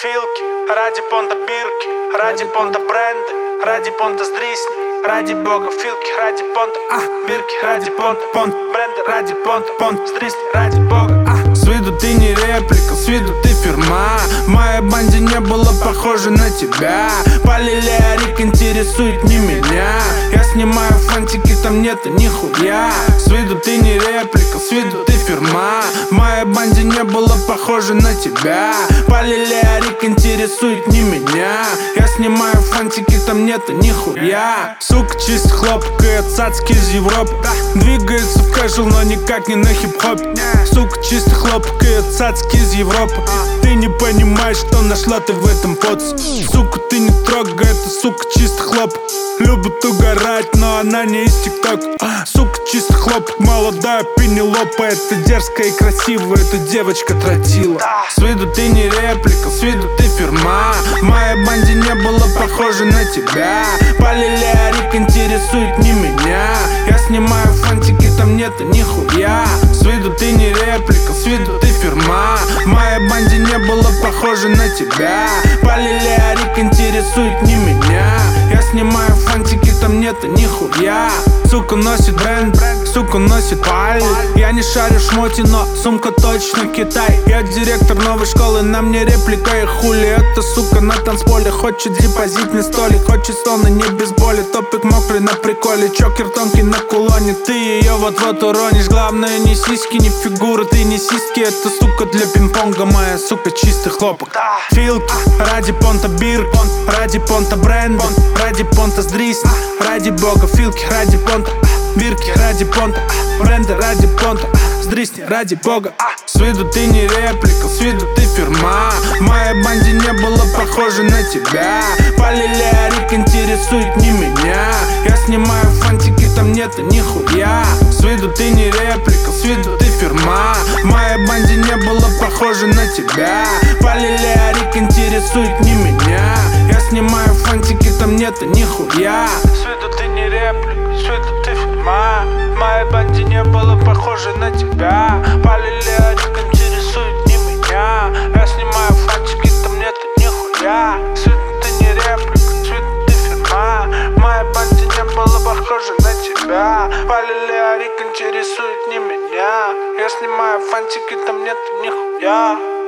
Филки, ради понта бирки, ради понта бренди, ради понта здрисни, ради бога филки, ради понта бирки, ради понта бренди, ради понта здрисни, ради бога. С виду ты не реплика, с виду ты фирма. В моей банде не было похоже на тебя. Полилярик интересует не меня. Я снимаю фантики, там нету нихуя. С виду ты не реплика, с виду ты фирма. В моей банде не было похоже на тебя. Полилярик интересует не меня. Я снимаю фантики, там нету нихуя. Сука чисто хлопкает, цацки из Европы. Двигается в кэжуал, но никак не на хип-хопе. Сука чисто хлопкает, цацки из Европы. Ты не понимаешь, что нашла ты в этом поце. Сука, ты не трогай, это сука чисто хлоп. Любит угорать, но она не из ТикТок. Сука чисто хлоп, молодая Пенелопа. Это дерзкая и красивая, эта девочка тротила. С виду ты не реплика, с виду ты фирма. В моей банде не было похоже на тебя. Полилярик интересует не меня. Я снимаю фантики, там нету нихуя. С виду ты не реплика, с виду ты фирма. В моей банде не было похоже на тебя. Полилярик интересует не меня. Я снимаю фантики, там нету нихуя. Сука носит бренд, сука носит паль. Я не шарю шмоти, но сумка точно Китай. Я директор новой школы, на мне реплика и хули. Эта сука на танцполе хочет депозитный столик. Хочет слона не без боли, топик мокрый на приколе. Чокер тонкий на кулоне, ты ее вот-вот уронишь. Главное не сиськи, не фигуры, ты не сиськи. Это сука для пинг-понга, моя сука чистый хлопок. Филки, ради понта бирк, ради понта бренд, ради понта здрисни, ради бога филки, ради понта бирки, ради понта бренды, ради понта здрисни, ради бога. С виду ты не реплика, с виду ты фирма. В моей банде не было похоже на тебя. Полилярик интересует не меня. Я снимаю фантики, там нету нихуя. С виду ты не реплика, с виду ты фирма. В моей банде не было похоже на тебя. Полилярик интересует не меня. Я снимаю фантики, там нету нихуя. С виду ты не реплика, с виду ты фирма. В моей банде не было похоже на тебя. Полилярик интересует не меня. Я снимаю фантики, там нету нихуя. С виду ты не реплика, с виду ты фирма. В моей банде не было похоже на тебя. Полилярик интересует не меня. Я снимаю фантики, там нету нихуя.